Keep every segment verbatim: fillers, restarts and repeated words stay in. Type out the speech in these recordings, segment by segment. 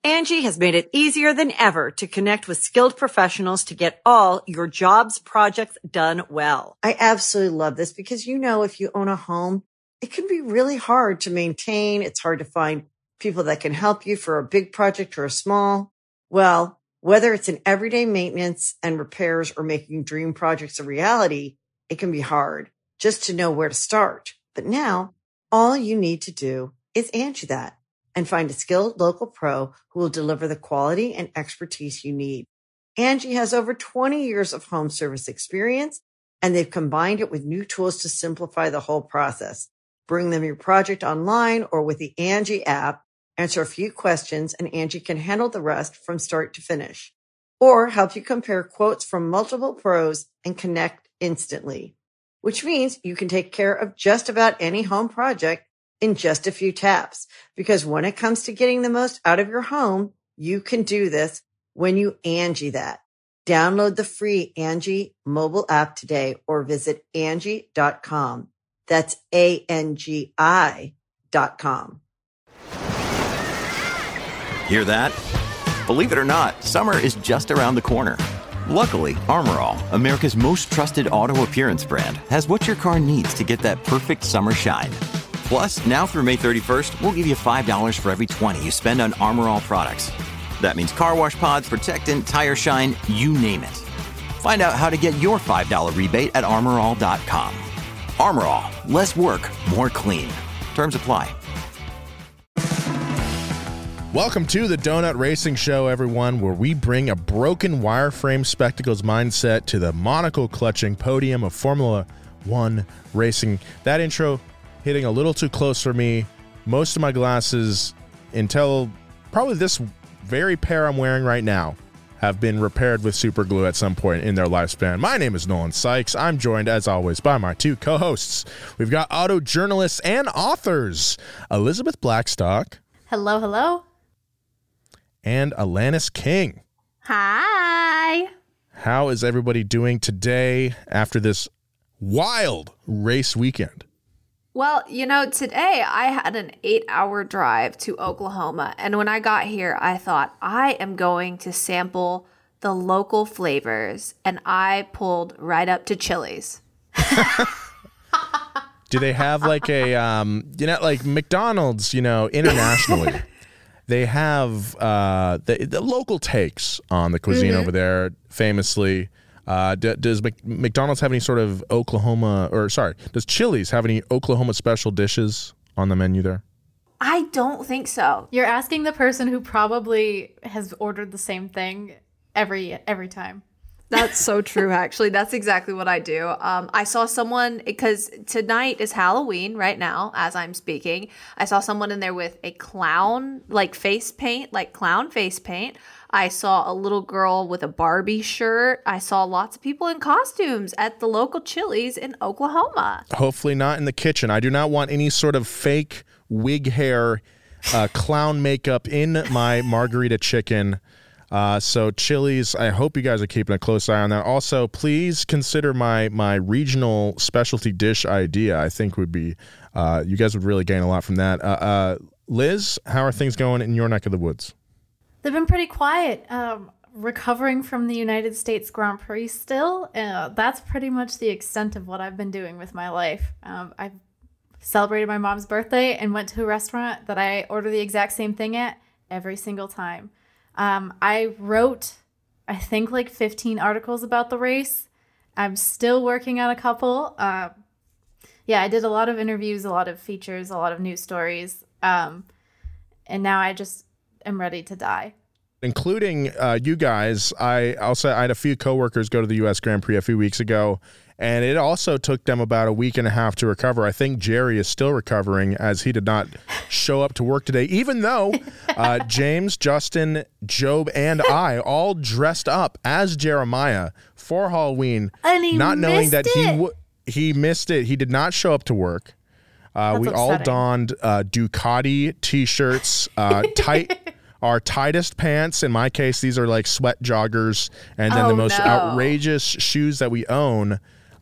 Angie has made it easier than ever to connect with skilled professionals to get all your jobs projects done well. I absolutely love this because, you know, if you own a home, it can be really hard to maintain. It's hard to find people that can help you for a big project or a small. Well, whether it's in everyday maintenance and repairs or making dream projects a reality, it can be hard just to know where to start. But now all you need to do is Angie that and find a skilled local pro who will deliver the quality and expertise you need. Angie has over twenty years of home service experience, and they've combined it with new tools to simplify the whole process. Bring them your project online or with the Angie app, answer a few questions, and Angie can handle the rest from start to finish. Or help you compare quotes from multiple pros and connect instantly, which means you can take care of just about any home project in just a few taps. Because when it comes to getting the most out of your home, you can do this when you Angie that. Download the free Angie mobile app today or visit Angie dot com. That's A N G I dot com. Hear that? Believe it or not, summer is just around the corner. Luckily, Armor All, America's most trusted auto appearance brand, has what your car needs to get that perfect summer shine. Plus, now through May thirty-first, we'll give you five dollars for every twenty you spend on Armor All products. That means car wash pods, protectant, tire shine, you name it. Find out how to get your five dollars rebate at armor all dot com. Armor All, less work, more clean. Terms apply. Welcome to the Donut Racing Show, everyone, where we bring a broken wireframe spectacles mindset to the monocle-clutching podium of Formula One racing. That intro hitting a little too close for me. Most of my glasses, until probably this very pair I'm wearing right now, have been repaired with super glue at some point in their lifespan. My name is Nolan Sykes. I'm joined, as always, by my two co-hosts. We've got auto journalists and authors, Elizabeth Blackstock. Hello, hello. And Alanis King. Hi. How is everybody doing today after this wild race weekend? Well, you know, today I had an eight-hour drive to Oklahoma, and when I got here, I thought, I am going to sample the local flavors, and I pulled right up to Chili's. Do they have like a, um, you know, like McDonald's, you know, internationally? They have uh, the, the local takes on the cuisine mm-hmm. over there, famously. Uh, d- does Mc- McDonald's have any sort of Oklahoma, or sorry, does Chili's have any Oklahoma special dishes on the menu there? I don't think so. You're asking the person who probably has ordered the same thing every every time. That's so true, actually. That's exactly what I do. Um, I saw someone, because tonight is Halloween right now, as I'm speaking. I saw someone in there with a clown, like face paint, like clown face paint. I saw a little girl with a Barbie shirt. I saw lots of people in costumes at the local Chili's in Oklahoma. Hopefully not in the kitchen. I do not want any sort of fake wig hair, uh, clown makeup in my margarita chicken. Uh, so Chili's, I hope you guys are keeping a close eye on that. Also, please consider my my regional specialty dish idea. I think would be, uh, you guys would really gain a lot from that. Uh, uh, Liz, how are things going in your neck of the woods? They've been pretty quiet. Um, recovering from the United States Grand Prix still. Uh, that's pretty much the extent of what I've been doing with my life. Um, I've celebrated my mom's birthday and went to a restaurant that I order the exact same thing at every single time. Um, I wrote, I think, like fifteen articles about the race. I'm still working on a couple. Uh, yeah, I did a lot of interviews, a lot of features, a lot of news stories. Um, and now I just am ready to die. Including uh, you guys, I also I had a few coworkers go to the U S Grand Prix a few weeks ago, and it also took them about a week and a half to recover. I think Jerry is still recovering, as he did not show up to work today, even though uh, James, Justin, Job, and I all dressed up as Jeremiah for Halloween, and he not knowing that it. he w- he missed it. He did not show up to work. Uh, we upsetting. all donned uh, Ducati t-shirts, uh, tight. Our tightest pants, in my case, these are like sweat joggers, and then oh, the most no. outrageous shoes that we own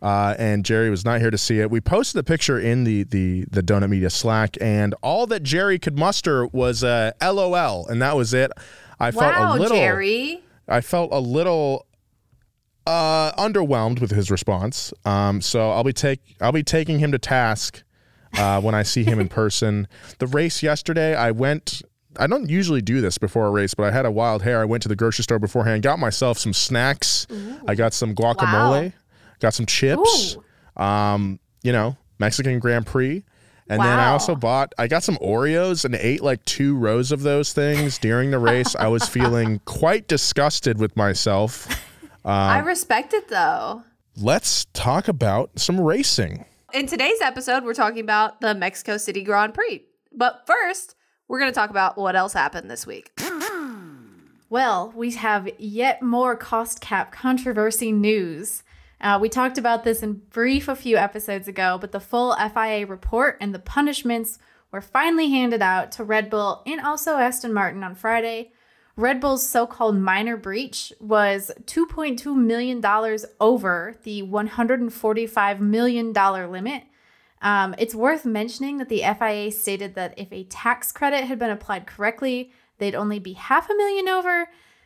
Uh, and Jerry was not here to see it. We posted the picture in the the the Donut Media Slack, and all that Jerry could muster was uh, L O L, and that was it. I felt wow, a little. Jerry. I felt a little uh, underwhelmed with his response. Um, so I'll be take I'll be taking him to task uh, when I see him in person. The race yesterday, I went. I don't usually do this before a race, but I had a wild hair. I went to the grocery store beforehand, got myself some snacks. Ooh. I got some guacamole. Wow. Got some chips, um, you know, Mexican Grand Prix. And wow. then I also bought, I got some Oreos and ate like two rows of those things during the race. I was feeling quite disgusted with myself. Um, I respect it though. Let's talk about some racing. In today's episode, we're talking about the Mexico City Grand Prix. But first, we're going to talk about what else happened this week. Well, we have yet more cost cap controversy news. Uh, we talked about this in brief a few episodes ago, but the full F I A report and the punishments were finally handed out to Red Bull and also Aston Martin on Friday. Red Bull's so-called minor breach was two point two million dollars over the one hundred forty-five million dollars limit. Um, it's worth mentioning that the F I A stated that if a tax credit had been applied correctly, they'd only be half a million over.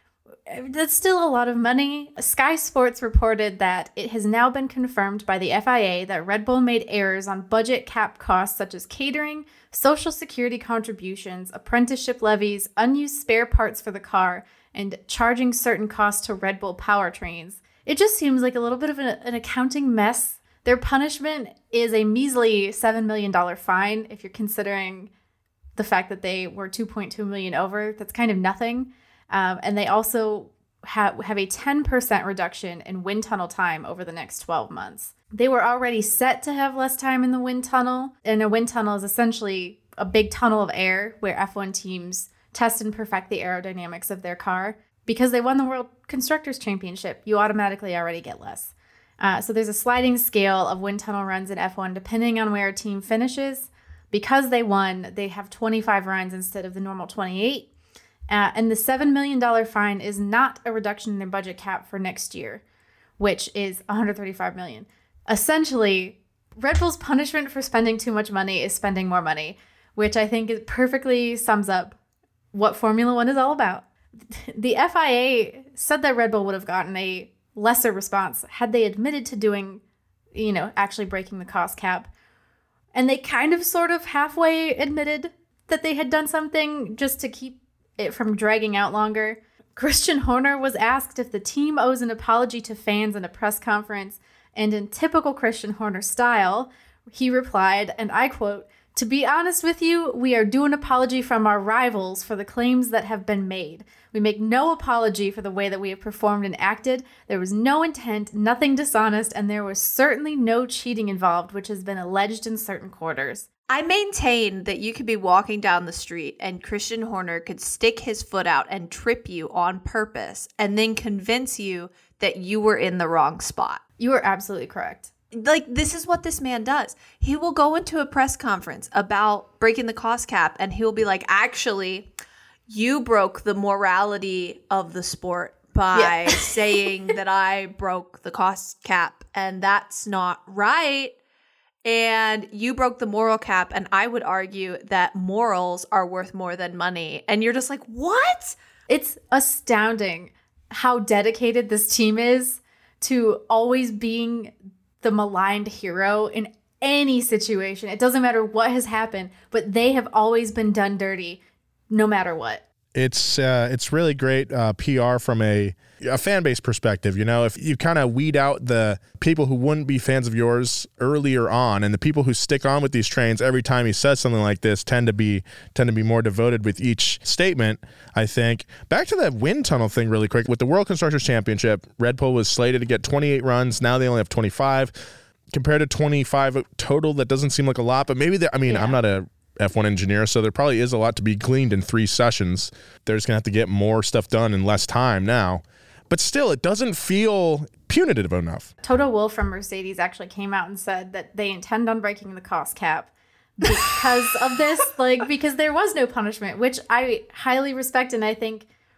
That's still a lot of money. Sky Sports reported that it has now been confirmed by the F I A that Red Bull made errors on budget cap costs such as catering, social security contributions, apprenticeship levies, unused spare parts for the car, and charging certain costs to Red Bull powertrains. It just seems like a little bit of an, an accounting mess. Their punishment is a measly seven million dollars fine if you're considering the fact that they were two point two million dollars over. That's kind of nothing. Um, and they also have, have a ten percent reduction in wind tunnel time over the next twelve months. They were already set to have less time in the wind tunnel, and a wind tunnel is essentially a big tunnel of air where F one teams test and perfect the aerodynamics of their car. Because they won the World Constructors' Championship, you automatically already get less. Uh, so there's a sliding scale of wind tunnel runs in F one depending on where a team finishes. Because they won, they have twenty-five runs instead of the normal twenty-eight. Uh, and the seven million dollars fine is not a reduction in their budget cap for next year, which is one hundred thirty-five million dollars. Essentially, Red Bull's punishment for spending too much money is spending more money, which I think it perfectly sums up what Formula One is all about. The F I A said that Red Bull would have gotten a lesser response had they admitted to doing, you know, actually breaking the cost cap. And they kind of sort of halfway admitted that they had done something just to keep it from dragging out longer. Christian Horner was asked if the team owes an apology to fans in a press conference, and in typical Christian Horner style, he replied, and I quote, "To be honest with you, we are due an apology from our rivals for the claims that have been made. We make no apology for the way that we have performed and acted. There was no intent, nothing dishonest, and there was certainly no cheating involved, which has been alleged in certain quarters." I maintain that you could be walking down the street and Christian Horner could stick his foot out and trip you on purpose and then convince you that you were in the wrong spot. You are absolutely correct. Like, this is what this man does. He will go into a press conference about breaking the cost cap and he'll be like, actually, you broke the morality of the sport by yeah. saying that I broke the cost cap and that's not right. And you broke the moral cap, and I would argue that morals are worth more than money. And you're just like, what? It's astounding how dedicated this team is to always being the maligned hero in any situation. It doesn't matter what has happened, but they have always been done dirty no matter what. It's uh, it's really great uh, P R from a, a fan base perspective. You know, if you kind of weed out the people who wouldn't be fans of yours earlier on, and the people who stick on with these trains every time he says something like this tend to be tend to be more devoted with each statement, I think. Back to that wind tunnel thing really quick. With the World Constructors Championship, Red Bull was slated to get twenty-eight runs. Now they only have twenty-five. Compared to twenty-five total, that doesn't seem like a lot, but maybe, I mean, yeah. I'm not a F one engineer, so there probably is a lot to be gleaned in three sessions. They're just going to have to get more stuff done in less time now. But still, it doesn't feel punitive enough. Toto Wolff from Mercedes actually came out and said that they intend on breaking the cost cap because of this, like, because there was no punishment, which I highly respect, and I think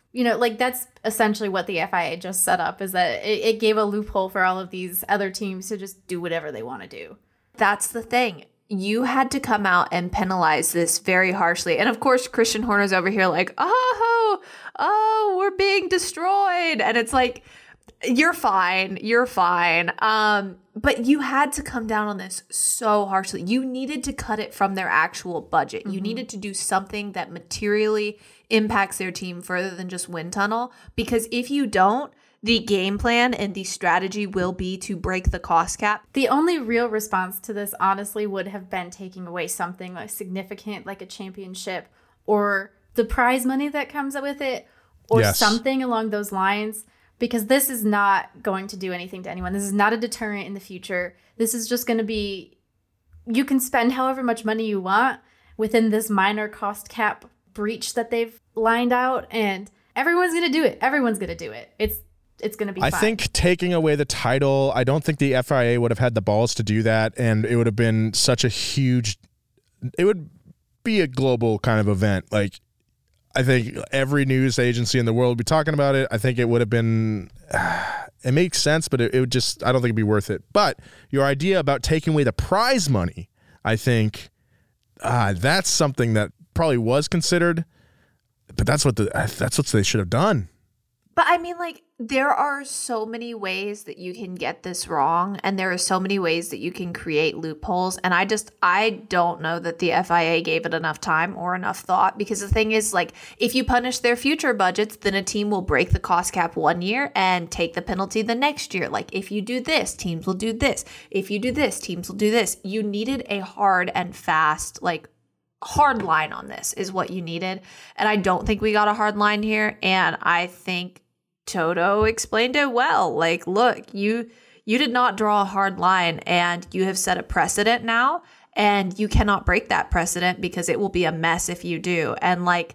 You know, like that's essentially what the F I A just set up, is that it, it gave a loophole for all of these other teams to just do whatever they want to do. That's the thing. You had to come out and penalize this very harshly. And of course, Christian Horner's over here like, oh, oh, we're being destroyed. And it's like, you're fine. You're fine. Um, but you had to come down on this so harshly. You needed to cut it from their actual budget. Mm-hmm. You needed to do something that materially impacts their team further than just wind tunnel. Because if you don't, the game plan and the strategy will be to break the cost cap. The only real response to this, honestly, would have been taking away something like significant, like a championship, or the prize money that comes with it, or yes. something along those lines. Because this is not going to do anything to anyone. This is not a deterrent in the future. This is just going to be, you can spend however much money you want within this minor cost cap breach that they've lined out, and everyone's going to do it. Everyone's going to do it. It's it's going to be I fine. think taking away the title, I don't think the F I A would have had the balls to do that, and it would have been such a huge, it would be a global kind of event. Like, I think every news agency in the world would be talking about it. I think it would have been, uh, it makes sense, but it, it would just, I don't think it'd be worth it. But your idea about taking away the prize money, I think uh, that's something that probably was considered, but that's what the, that's what they should have done. But I mean, like, there are so many ways that you can get this wrong, and there are so many ways that you can create loopholes. And I just, I don't know that the F I A gave it enough time or enough thought, because the thing is, like, if you punish their future budgets, then a team will break the cost cap one year and take the penalty the next year. Like, if you do this, teams will do this. If you do this, teams will do this. You needed a hard and fast, like, hard line on this is what you needed. And I don't think we got a hard line here. And I think Toto explained it well. Like, look, you you did not draw a hard line, and you have set a precedent now, and you cannot break that precedent, because it will be a mess if you do. And like,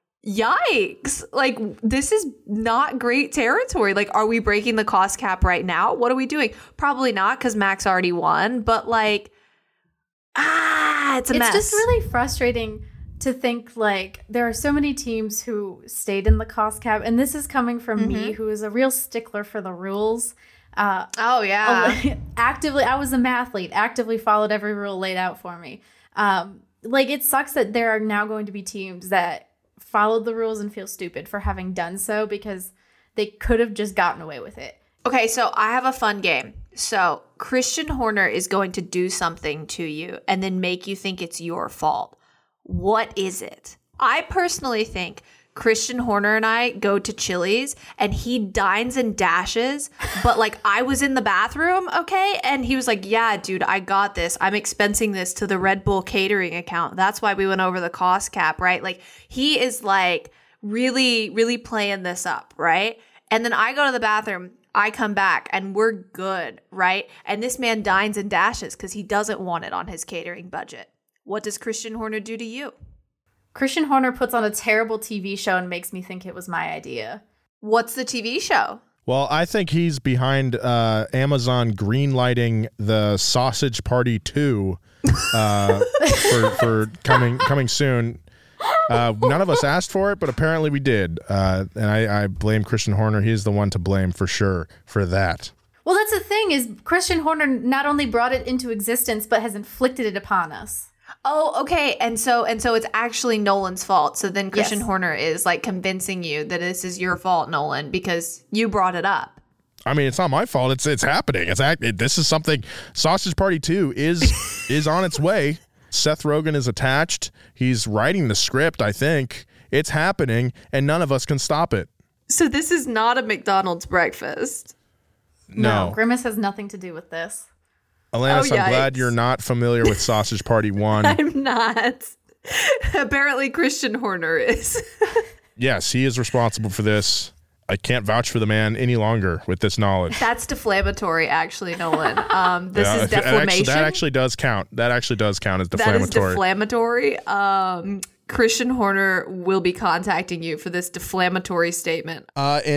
yikes, like, this is not great territory. Like, are we breaking the cost cap right now? What are we doing? Probably not, because Max already won, but like, ah, it's a it's mess. It's just really frustrating to think, like, there are so many teams who stayed in the cost cap, and this is coming from mm-hmm. me, who is a real stickler for the rules. Uh, oh, yeah. Actively, I was a mathlete, actively followed every rule laid out for me. Um, like, it sucks that there are now going to be teams that followed the rules and feel stupid for having done so, because they could have just gotten away with it. Okay, so I have a fun game. So Christian Horner is going to do something to you and then make you think it's your fault. What is it? I personally think Christian Horner and I go to Chili's and he dines and dashes, but like, I was in the bathroom, okay? And he was like, yeah, dude, I got this. I'm expensing this to the Red Bull catering account. That's why we went over the cost cap, right? Like, he is like really, really playing this up, right? And then I go to the bathroom, I come back, and we're good, right? And this man dines and dashes because he doesn't want it on his catering budget. What does Christian Horner do to you? Christian Horner puts on a terrible T V show and makes me think it was my idea. What's the T V show? Well, I think he's behind uh, Amazon greenlighting the Sausage Party two uh, for, for coming coming soon. Uh, none of us asked for it, but apparently we did. Uh, and I, I blame Christian Horner. He's the one to blame for sure for that. Well, that's the thing, is Christian Horner not only brought it into existence, but has inflicted it upon us. Oh, okay. And so and so it's actually Nolan's fault. So then Christian Yes. Horner is like convincing you that this is your fault, Nolan, because you brought it up. I mean, it's not my fault. It's it's happening. It's act- it, This is something. Sausage Party two is is on its way. Seth Rogen is attached. He's writing the script, I think. It's happening, and none of us can stop it. So this is not a McDonald's breakfast. No. Grimace has nothing to do with this. Alanis, Oh, I'm glad yikes. you're not familiar with Sausage Party one. I'm not. Apparently Christian Horner is. Yes, he is responsible for this. I can't vouch for the man any longer with this knowledge. That's deflammatory, actually, Nolan. Um, this Yeah, is that actually- defamation. That actually does count. That actually does count as That is deflammatory. deflammatory. Um, Christian Horner will be contacting you for this deflammatory statement. Uh, and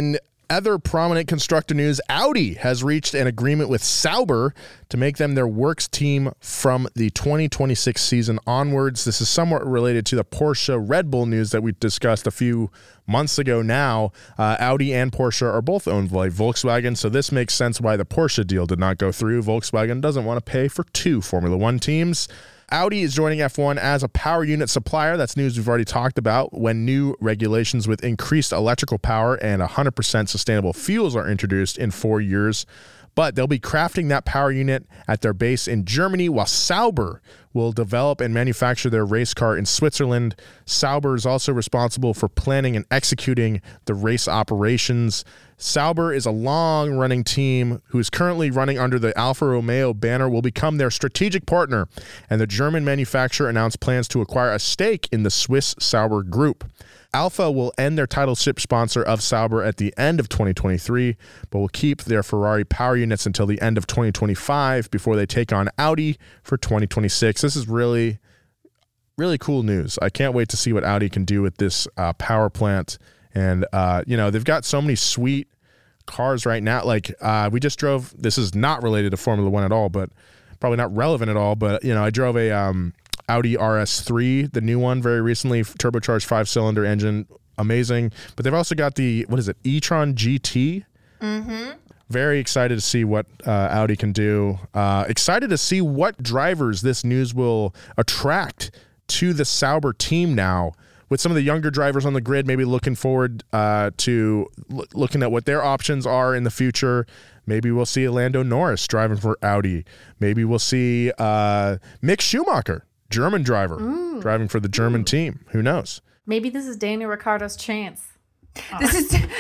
other prominent constructor news, Audi has reached an agreement with Sauber to make them their works team from the twenty twenty-six season onwards. This is somewhat related to the Porsche Red Bull news that we discussed a few months ago now. Uh, Audi and Porsche are both owned by Volkswagen, so this makes sense why the Porsche deal did not go through. Volkswagen doesn't want to pay for two Formula One teams. Audi is joining F one as a power unit supplier. That's news we've already talked about. When new regulations with increased electrical power and one hundred percent sustainable fuels are introduced in four years. But they'll be crafting that power unit at their base in Germany, while Sauber will develop and manufacture their race car in Switzerland. Sauber is also responsible for planning and executing the race operations. Sauber is a long-running team who is currently running under the Alfa Romeo banner, will become their strategic partner, and the German manufacturer announced plans to acquire a stake in the Swiss Sauber Group. Alfa will end their title ship sponsor of Sauber at the end of twenty twenty-three, but will keep their Ferrari power units until the end of twenty twenty-five before they take on Audi for twenty twenty-six. This is really, really cool news. I can't wait to see what Audi can do with this uh, power plant. And, uh, you know, they've got so many sweet cars right now. Like, uh, we just drove, this is not related to Formula One at all, but probably not relevant at all. But, you know, I drove a um, Audi R S three, the new one, very recently, turbocharged five-cylinder engine, amazing. But they've also got the, what is it, e-tron G T? Mm-hmm. Very excited to see what uh, Audi can do. Uh, excited to see what drivers this news will attract to the Sauber team now, with some of the younger drivers on the grid, maybe looking forward uh, to l- looking at what their options are in the future. Maybe we'll see Lando Norris driving for Audi. Maybe we'll see uh, Mick Schumacher, German driver, mm. driving for the German mm. team. Who knows? Maybe this is Daniel Ricciardo's chance. Oh. This is twenty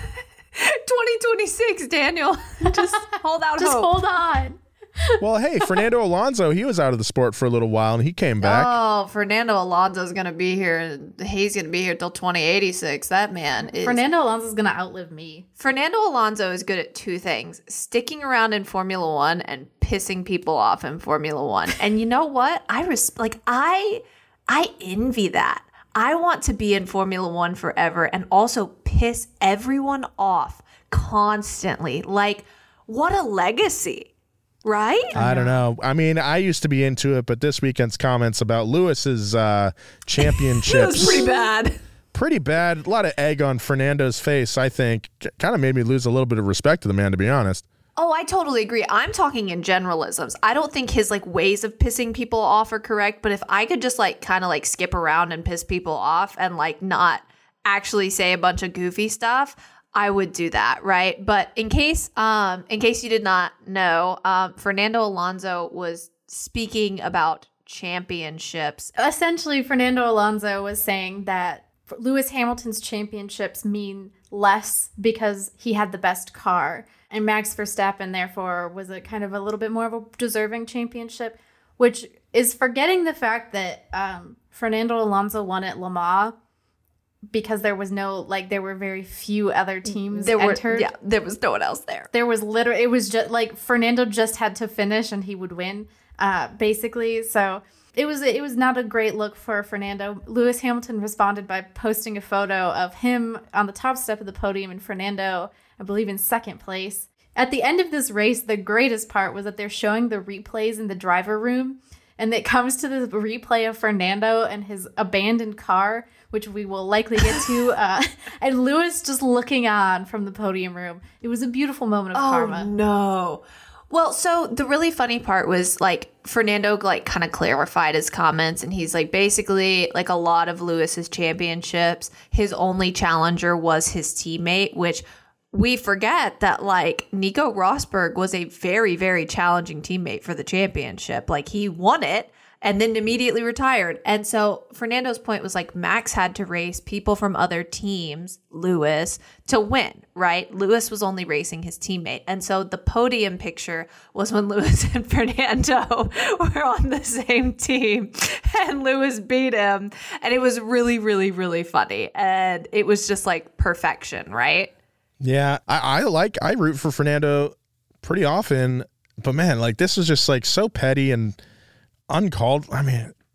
twenty-six, Daniel. Just hold out Just hope. hold on. Well, hey, Fernando Alonso, he was out of the sport for a little while, and he came back. Oh, Fernando Alonso's going to be here. He's going to be here till twenty eighty-six. That man is... Fernando Alonso's going to outlive me. Fernando Alonso is good at two things: sticking around in Formula One and pissing people off in Formula One. And you know what? I res- like I I envy that. I want to be in Formula One forever and also piss everyone off constantly. Like, what a legacy. Right? I don't know. I mean, I used to be into it, but this weekend's comments about Lewis's uh, championships. It was pretty bad. Pretty bad. A lot of egg on Fernando's face, I think. Kind of made me lose a little bit of respect to the man, to be honest. Oh, I totally agree. I'm talking in generalisms. I don't think his like ways of pissing people off are correct, but if I could just like kind of like skip around and piss people off and like not actually say a bunch of goofy stuff, I would do that, right? But in case, um, in case you did not know, um, Fernando Alonso was speaking about championships. Essentially, Fernando Alonso was saying that Lewis Hamilton's championships mean less because he had the best car, and Max Verstappen, therefore, was a kind of a little bit more of a deserving championship, which is forgetting the fact that um, Fernando Alonso won at Le Mans because there was no, like, there were very few other teams there were, entered. Yeah, there was no one else there. There was literally, it was just, like, Fernando just had to finish and he would win, uh, basically. So it was, it was not a great look for Fernando. Lewis Hamilton responded by posting a photo of him on the top step of the podium and Fernando, I believe, in second place. At the end of this race, the greatest part was that they're showing the replays in the driver room, and it comes to the replay of Fernando and his abandoned car, which we will likely get to, uh, and Lewis just looking on from the podium room. It was a beautiful moment of oh, karma. No. Well, so the really funny part was, like, Fernando, like, kind of clarified his comments, and he's like, basically, like, a lot of Lewis's championships, his only challenger was his teammate, which we forget that, like, Nico Rosberg was a very, very challenging teammate for the championship. Like, he won it and then immediately retired. And so Fernando's point was, like, Max had to race people from other teams, Lewis, to win, right? Lewis was only racing his teammate. And so the podium picture was when Lewis and Fernando were on the same team and Lewis beat him. And it was really, really, really funny. And it was just, like, perfection, right? Yeah, I, I like, I root for Fernando pretty often, but man, like, this was just like so petty and uncalled. I mean,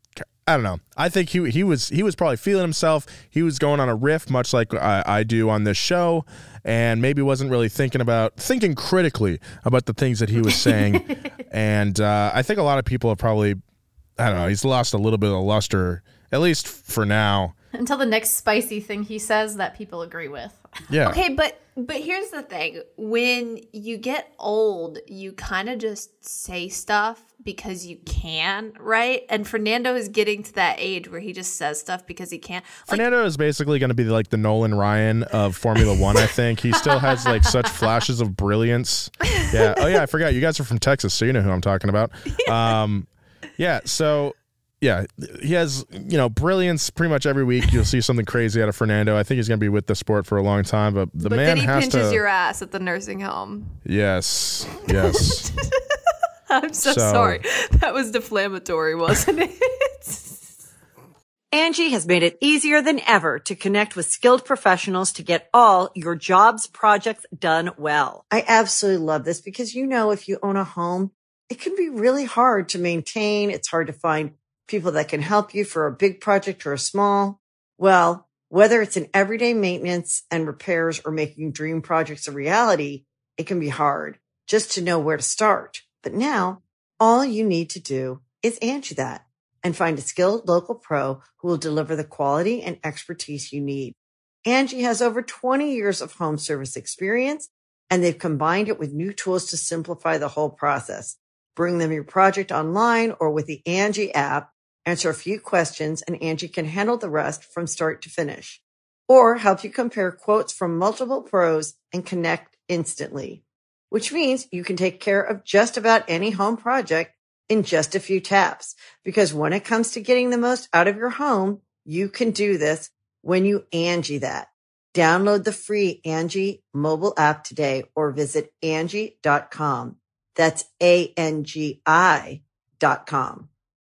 I don't know. I think he he was he was probably feeling himself. He was going on a riff, much like I, I do on this show, and maybe wasn't really thinking about thinking critically about the things that he was saying. and uh, I think a lot of people have probably, I don't know, he's lost a little bit of luster, at least for now. Until the next spicy thing he says that people agree with. Yeah. Okay, but but here's the thing. When you get old, you kind of just say stuff because you can, right? And Fernando is getting to that age where he just says stuff because he can. Like, Fernando is basically going to be like the Nolan Ryan of Formula One, I think. He still has like such flashes of brilliance. Yeah. Oh, yeah, I forgot. You guys are from Texas, so you know who I'm talking about. Yeah. Um, yeah, so... Yeah, he has, you know, brilliance pretty much every week. You'll see something crazy out of Fernando. I think he's going to be with the sport for a long time, but the but man then he has pinches to... your ass at the nursing home. Yes, yes. I'm so, So- sorry. That was deflammatory, wasn't it? Angie has made it easier than ever to connect with skilled professionals to get all your jobs projects done well. I absolutely love this because, you know, if you own a home, it can be really hard to maintain. It's hard to find people that can help you for a big project or a small. Well, whether it's in everyday maintenance and repairs or making dream projects a reality, it can be hard just to know where to start. But now all you need to do is Angie that and find a skilled local pro who will deliver the quality and expertise you need. Angie has over twenty years of home service experience, and they've combined it with new tools to simplify the whole process. Bring them your project online or with the Angie app, answer a few questions, and Angie can handle the rest from start to finish. Or help you compare quotes from multiple pros and connect instantly. Which means you can take care of just about any home project in just a few taps. Because when it comes to getting the most out of your home, you can do this when you Angie that. Download the free Angie mobile app today or visit Angie dot com. That's A N G I dot com.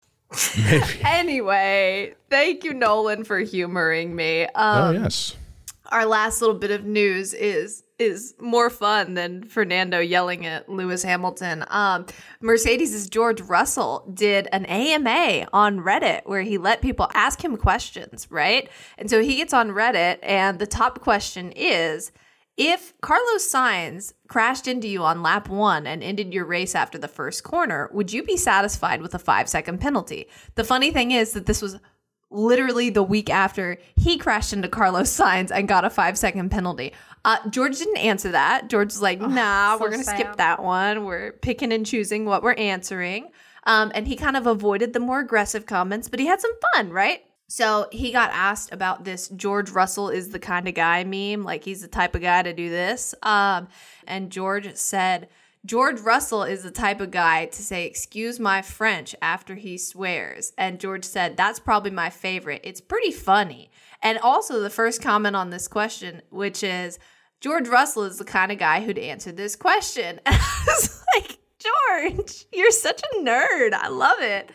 Maybe. Anyway, thank you, Nolan, for humoring me. Um, Oh, yes. Our last little bit of news is is more fun than Fernando yelling at Lewis Hamilton. Um, Mercedes' George Russell did an A M A on Reddit where he let people ask him questions, right? And so he gets on Reddit, and the top question is, if Carlos Sainz crashed into you on lap one and ended your race after the first corner, would you be satisfied with a five-second penalty? The funny thing is that this was literally the week after he crashed into Carlos Sainz and got a five-second penalty. Uh, George didn't answer that. George was like, nah, so we're going to sad. skip that one. We're picking and choosing what we're answering. Um, and he kind of avoided the more aggressive comments, but he had some fun, right? So he got asked about this George Russell is the kind of guy meme, like he's the type of guy to do this. Um, and George said, George Russell is the type of guy to say, excuse my French after he swears. And George said, that's probably my favorite. It's pretty funny. And also the first comment on this question, which is, George Russell is the kind of guy who'd answer this question. And I was like, George, you're such a nerd. I love it.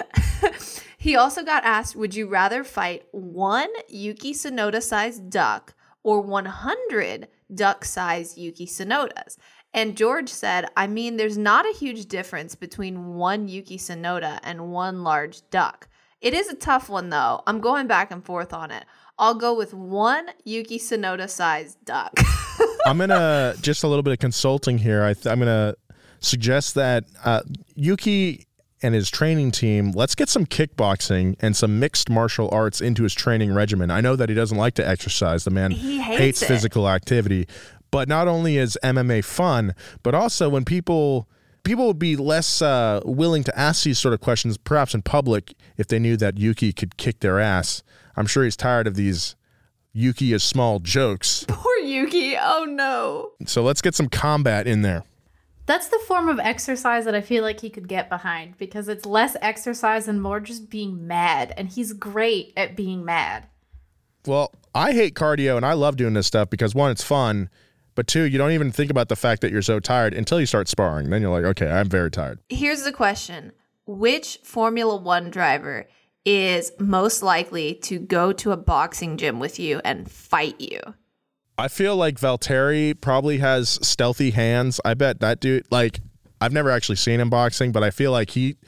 He also got asked, would you rather fight one Yuki Tsunoda-sized duck or one hundred duck-sized Yuki Tsunodas? And George said, I mean, there's not a huge difference between one Yuki Tsunoda and one large duck. It is a tough one, though. I'm going back and forth on it. I'll go with one Yuki Tsunoda-sized duck. I'm going to, just a little bit of consulting here. I th- I'm going to suggest that uh, Yuki and his training team, let's get some kickboxing and some mixed martial arts into his training regimen. I know that he doesn't like to exercise. The man He hates hates it. physical activity. But not only is M M A fun, but also when people people would be less uh, willing to ask these sort of questions, perhaps in public, if they knew that Yuki could kick their ass. I'm sure he's tired of these Yuki is small jokes. Poor Yuki. Oh, no. So let's get some combat in there. That's the form of exercise that I feel like he could get behind because it's less exercise and more just being mad. And he's great at being mad. Well, I hate cardio and I love doing this stuff because one, it's fun. But two, you don't even think about the fact that you're so tired until you start sparring. Then you're like, okay, I'm very tired. Here's the question. Which Formula One driver is most likely to go to a boxing gym with you and fight you? I feel like Valtteri probably has stealthy hands. I bet that dude, like, I've never actually seen him boxing, but I feel like he,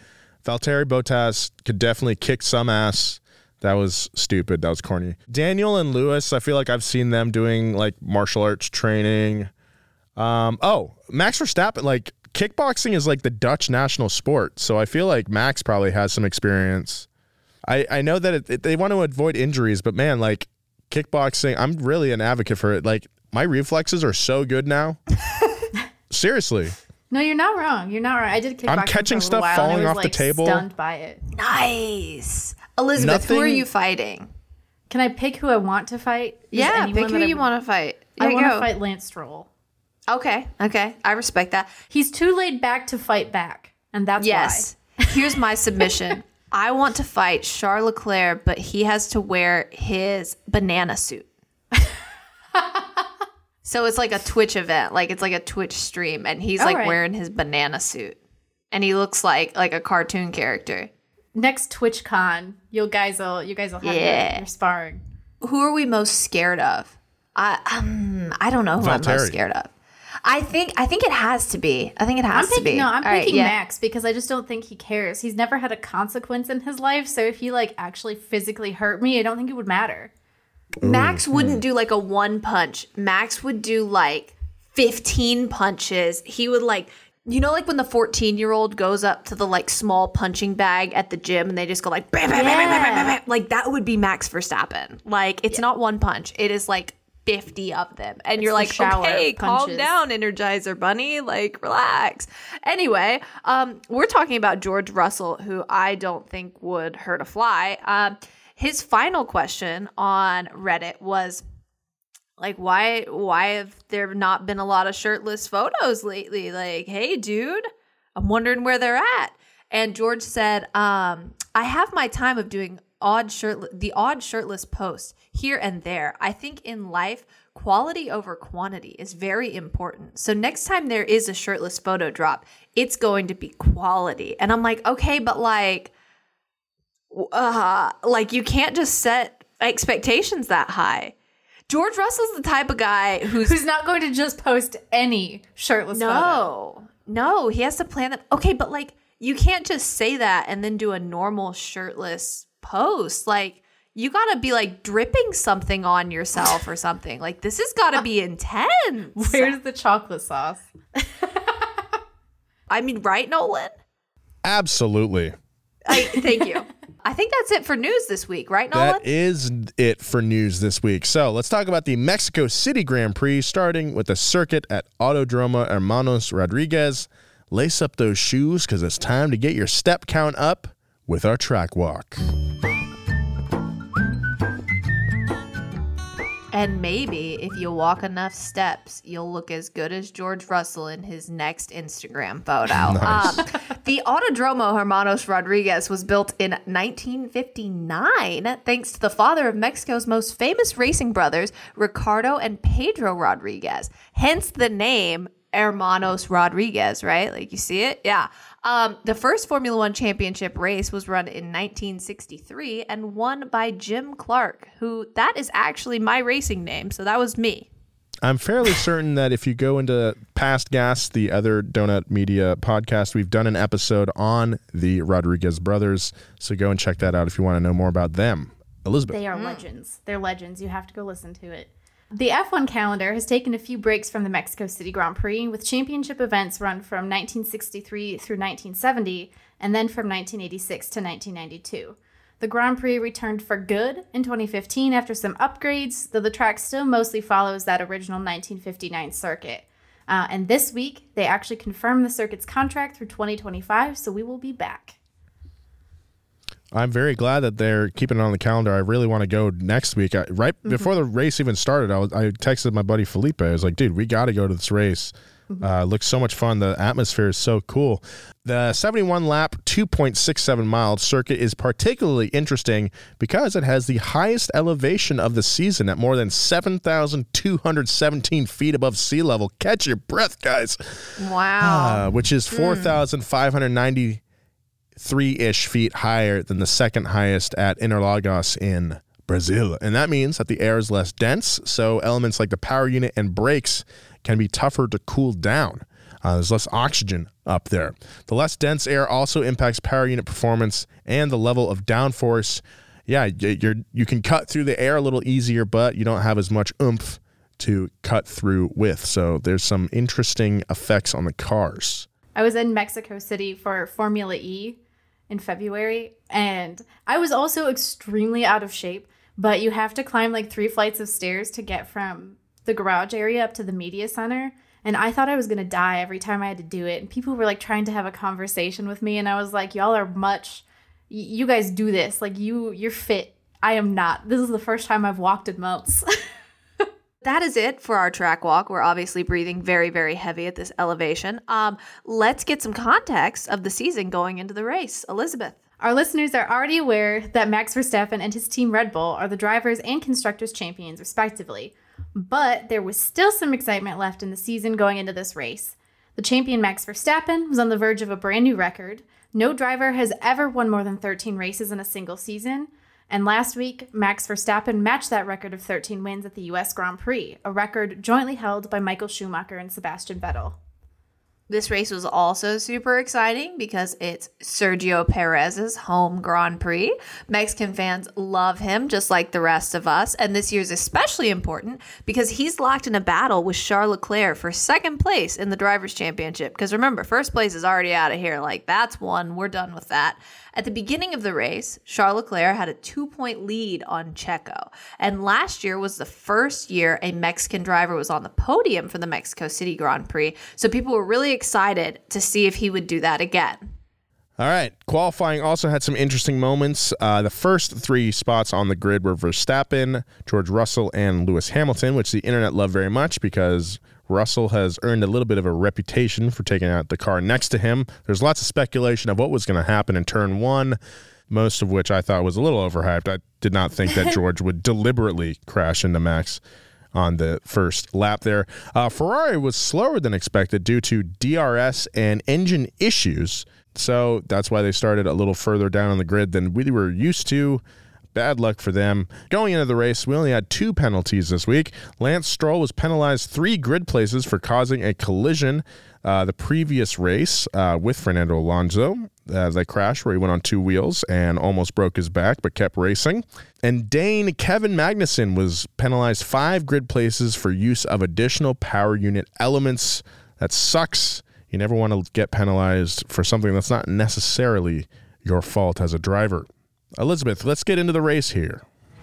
Valtteri Bottas could definitely kick some ass. That was stupid. That was corny. Daniel and Lewis, I feel like I've seen them doing like martial arts training. Um, oh, Max Verstappen, like kickboxing is like the Dutch national sport. So I feel like Max probably has some experience. I, I know that it, it, they want to avoid injuries, but man, like kickboxing, I'm really an advocate for it. Like my reflexes are so good now. Seriously. No, you're not wrong. You're not wrong. I did kickboxing I'm catching for a stuff while, falling and I was, off the like, table. Stunned by it. Nice. Elizabeth, Nothing- who are you fighting? Can I pick who I want to fight? Is Yeah, anyone pick who that you want to fight. I Yeah, want to go. fight Lance Stroll. Okay, okay. I respect that. He's too laid back to fight back, and that's Yes. Here's my submission. I want to fight Charles Leclerc, but he has to wear his banana suit. So it's like a Twitch event, like it's like a Twitch stream, and he's All like right. wearing his banana suit, and he looks like like a cartoon character. why. Next TwitchCon, you guys will you guys will have Yeah. your, your sparring. Who are we most scared of? I um I don't know who I'm Valtteri. most scared of. I think I think it has to be. I think it has I'm picking, to be. No, I'm All right, picking yeah. Max because I just don't think he cares. He's never had a consequence in his life, so if he like actually physically hurt me, I don't think it would matter. Max wouldn't do like a one punch. Max would do like fifteen punches. He would like, you know, like when the fourteen year old goes up to the like small punching bag at the gym and they just go like, bam, bam, bam, bam, bam, bam, bam. Like that would be Max Verstappen. Like it's not one punch. It is like fifty of them. And you're the like, shower okay, of calm punches. down, Energizer Bunny. Like relax. Anyway, um, we're talking about George Russell, who I don't think would hurt a fly. Um, his final question on Reddit was, like, why why have there not been a lot of shirtless photos lately? Like, hey, dude, I'm wondering where they're at. And George said, um, I have my time of doing odd shirt the odd shirtless post here and there. I think in life, quality over quantity is very important. So next time there is a shirtless photo drop, it's going to be quality. And I'm like, okay, but like, uh, like you can't just set expectations that high. George Russell's the type of guy who's Who's not going to just post any shirtless photo. no, no, he has to plan that. Okay, but like you can't just say that and then do a normal shirtless post. Like you got to be like dripping something on yourself or something. Like this has got to be intense. Where's the chocolate sauce? I mean, right, Nolan? Absolutely. I thank you. I think that's it for news this week, right, Nolan? That is it for news this week. So let's talk about the Mexico City Grand Prix, starting with the circuit at Autodromo Hermanos Rodriguez. Lace up those shoes because it's time to get your step count up with our track walk. And maybe if you walk enough steps, you'll look as good as George Russell in his next Instagram photo. Nice. Um, the Autodromo Hermanos Rodriguez was built in nineteen fifty-nine thanks to the father of Mexico's most famous racing brothers, Ricardo and Pedro Rodriguez. Hence the name Hermanos Rodriguez, right? Like you see it? Yeah. Um, the first Formula One championship race was run in nineteen sixty-three and won by Jim Clark, who that is actually my racing name. So that was me. I'm fairly certain that if you go into Past Gas, the other Donut Media podcast, we've done an episode on the Rodriguez brothers. So go and check that out if you want to know more about them. Elizabeth. They are legends. They're legends. You have to go listen to it. The F one calendar has taken a few breaks from the Mexico City Grand Prix, with championship events run from nineteen sixty-three through nineteen seventy, and then from nineteen eighty-six to nineteen ninety-two. The Grand Prix returned for good in twenty fifteen after some upgrades, though the track still mostly follows that original nineteen fifty-nine circuit. Uh, and this week, they actually confirmed the circuit's contract through twenty twenty-five, so we will be back. I'm very glad that they're keeping it on the calendar. I really want to go next week. I, right mm-hmm. before the race even started, I, was, I texted my buddy Felipe. I was like, dude, we got to go to this race. Mm-hmm. Uh, it looks so much fun. The atmosphere is so cool. The seventy-one lap, two point six seven mile circuit is particularly interesting because it has the highest elevation of the season at more than seven thousand two hundred seventeen feet above sea level. Catch your breath, guys. Wow. Uh, which is four thousand five hundred ninety three-ish feet higher than the second highest at Interlagos in Brazil. And that means that the air is less dense, so elements like the power unit and brakes can be tougher to cool down. Uh, there's less oxygen up there. The less dense air also impacts power unit performance and the level of downforce. Yeah, you're, you can cut through the air a little easier, but you don't have as much oomph to cut through with. So there's some interesting effects on the cars. I was in Mexico City for Formula E in February, and I was also extremely out of shape, but you have to climb like three flights of stairs to get from the garage area up to the media center. And I thought I was going to die every time I had to do it. And people were like trying to have a conversation with me. And I was like, y'all are much, y- you guys do this. Like you, you're fit. I am not. This is the first time I've walked in months. That is it for our track walk. We're obviously breathing very, very heavy at this elevation. Um, let's get some context of the season going into the race. Elizabeth. Our listeners are already aware that Max Verstappen and his team Red Bull are the drivers and constructors champions, respectively. But there was still some excitement left in the season going into this race. The champion Max Verstappen was on the verge of a brand new record. No driver has ever won more than thirteen races in a single season. And last week, Max Verstappen matched that record of thirteen wins at the U S Grand Prix, a record jointly held by Michael Schumacher and Sebastian Vettel. This race was also super exciting because it's Sergio Perez's home Grand Prix. Mexican fans love him just like the rest of us. And this year's especially important because he's locked in a battle with Charles Leclerc for second place in the Drivers' Championship. Because remember, first place is already out of here. Like, that's one. We're done with that. At the beginning of the race, Charles Leclerc had a two-point lead on Checo. And last year was the first year a Mexican driver was on the podium for the Mexico City Grand Prix. So people were really excited to see if he would do that again. All right. Qualifying also had some interesting moments. Uh, the first three spots on the grid were Verstappen, George Russell, and Lewis Hamilton, which the internet loved very much because Russell has earned a little bit of a reputation for taking out the car next to him. There's lots of speculation of what was going to happen in turn one, most of which I thought was a little overhyped. I did not think that George would deliberately crash into Max on the first lap there. Uh, Ferrari was slower than expected due to D R S and engine issues. So that's why they started a little further down on the grid than we were used to. Bad luck for them. Going into the race, we only had two penalties this week. Lance Stroll was penalized three grid places for causing a collision uh, the previous race uh, with Fernando Alonso. Uh, they crashed where he went on two wheels and almost broke his back, but kept racing. And Dane Kevin Magnussen was penalized five grid places for use of additional power unit elements. That sucks. You never want to get penalized for something that's not necessarily your fault as a driver. Elizabeth, let's get into the race here.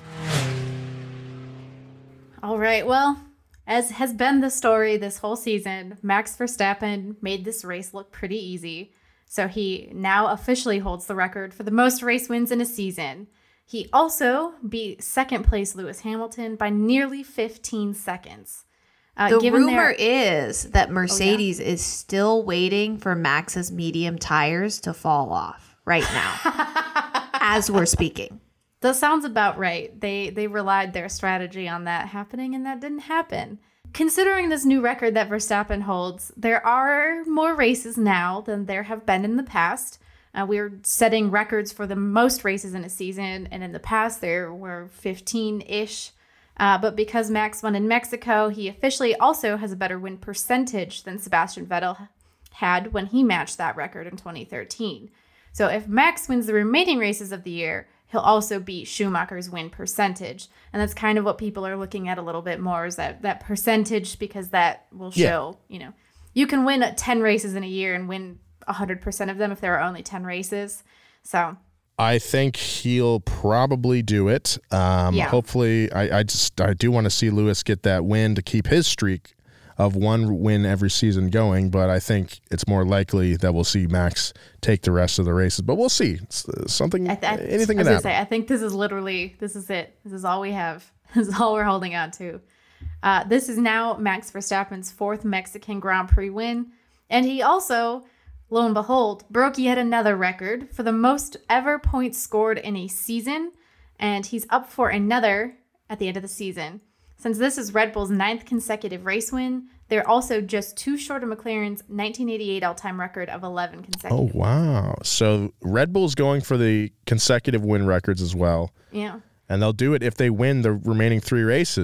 All right, well, as has been the story this whole season, Max Verstappen made this race look pretty easy. So he now officially holds the record for the most race wins in a season. He also beat second place Lewis Hamilton by nearly fifteen seconds. Uh, the given rumor their- is that Mercedes oh, yeah? is still waiting for Max's medium tires to fall off right now as we're speaking. That sounds about right. They they relied their strategy on that happening, and that didn't happen. Considering this new record that Verstappen holds, there are more races now than there have been in the past. Uh, we're setting records for the most races in a season, and in the past there were fifteen-ish. Uh, but because Max won in Mexico, he officially also has a better win percentage than Sebastian Vettel had when he matched that record in twenty thirteen. So if Max wins the remaining races of the year, he'll also beat Schumacher's win percentage. And that's kind of what people are looking at a little bit more, is that, that percentage, because that will show, yeah. you know, you can win ten races in a year and win one hundred percent of them if there are only ten races. So I think he'll probably do it. Um, yeah. Hopefully, I, I just I do want to see Lewis get that win to keep his streak of one win every season going, but I think it's more likely that we'll see Max take the rest of the races. But we'll see. It's, uh, something, I th- anything can happen. Say, I think this is literally, this is it. This is all we have. This is all we're holding on to. Uh, this is now Max Verstappen's fourth Mexican Grand Prix win, and he also, lo and behold, broke yet another record for the most ever points scored in a season, and he's up for another at the end of the season. Since this is Red Bull's ninth consecutive race win, they're also just too short of McLaren's nineteen eighty-eight all-time record of eleven consecutive. Oh, wow. So Red Bull's going for the consecutive win records as well. Yeah. And they'll do it if they win the remaining three races.